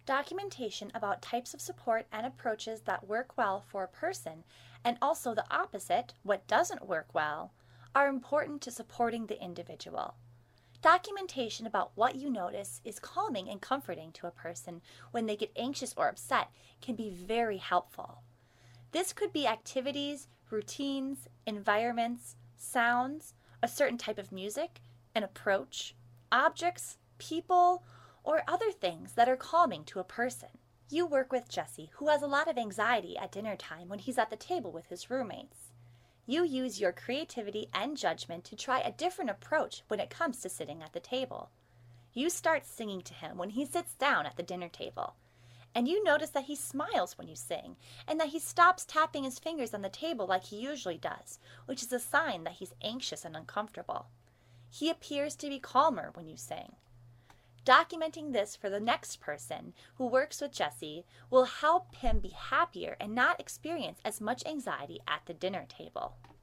Documentation about types of support and approaches that work well for a person, and also the opposite, what doesn't work well, are important to supporting the individual. Documentation about what you notice is calming and comforting to a person when they get anxious or upset can be very helpful. This could be activities, routines, environments, sounds, a certain type of music, an approach, objects, people, or other things that are calming to a person. You work with Jesse, who has a lot of anxiety at dinner time when he's at the table with his roommates. You use your creativity and judgment to try a different approach when it comes to sitting at the table. You start singing to him when he sits down at the dinner table. And you notice that he smiles when you sing, and that he stops tapping his fingers on the table like he usually does, which is a sign that he's anxious and uncomfortable. He appears to be calmer when you sing. Documenting this for the next person who works with Jesse will help him be happier and not experience as much anxiety at the dinner table.